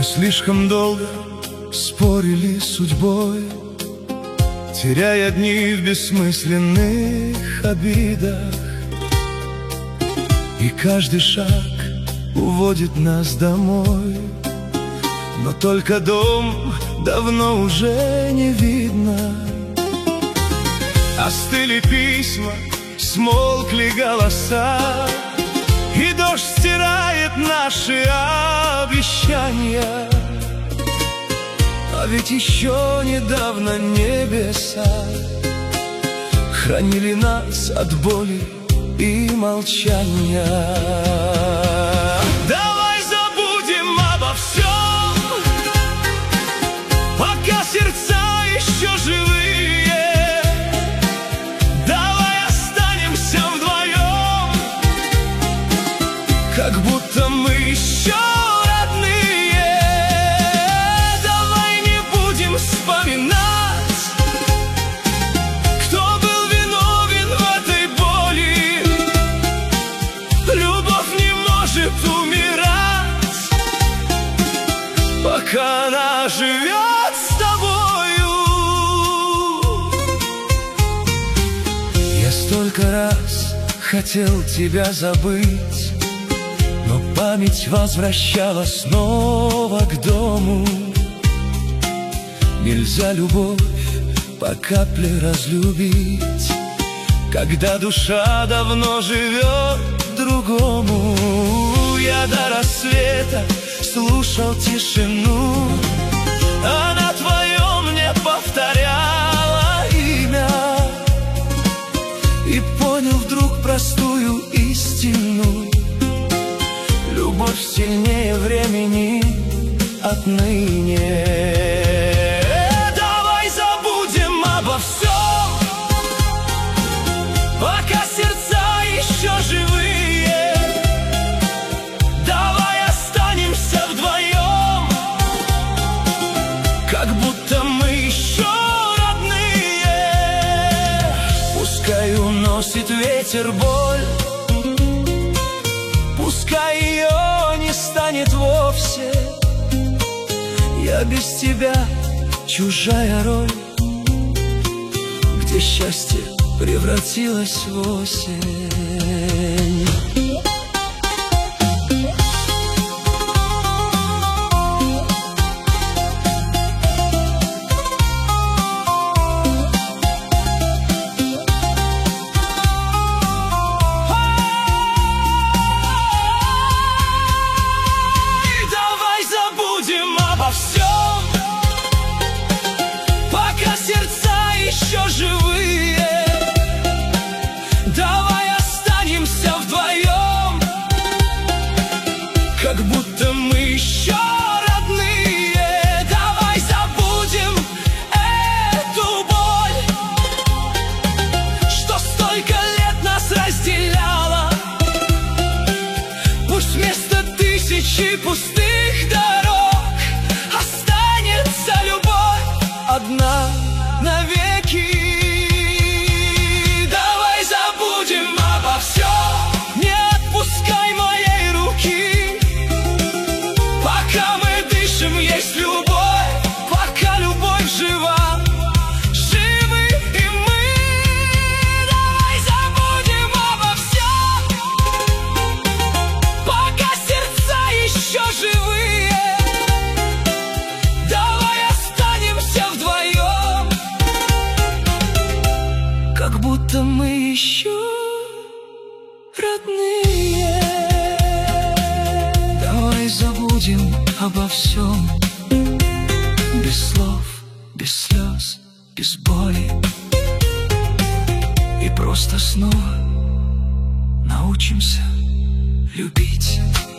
Мы слишком долго спорили с судьбой, теряя дни в бессмысленных обидах. И каждый шаг уводит нас домой, но только дом давно уже не видно. Остыли письма, смолкли голоса, и дождь стирает наши обещания. А ведь еще недавно небеса хранили нас от боли и молчания. Давай забудем обо всем, пока сердца еще живые. Давай останемся вдвоем, как будто мы еще родные. Давай не будем вспоминать, пока она живет с тобою. Я столько раз хотел тебя забыть, но память возвращала снова к дому. Нельзя любовь по капле разлюбить, когда душа давно живет другому. Я до рассвета слушал тишину, она твое мне повторяла имя, и понял вдруг простую истину: любовь сильнее времени отныне. Давай забудем обо всем, пока сердца еще живые. Как будто мы еще родные. Пускай уносит ветер боль, пускай ее не станет вовсе. Я без тебя чужая роль, где счастье превратилось в осень. Пока сердца еще живые, давай останемся вдвоем, как будто мы еще родные. Давай забудем эту боль, что столько лет нас разделяла. Пусть вместо тысячи пустых дорог останется любовь одна навеки. Давай забудем обо всем, не отпускай моей руки. Пока мы дышим, есть любовь, пока любовь жива, живы и мы. Давай забудем обо всем, пока сердца еще живые. Как будто мы еще родные. Давай забудем обо всем, без слов, без слез, без боли, и просто снова научимся любить.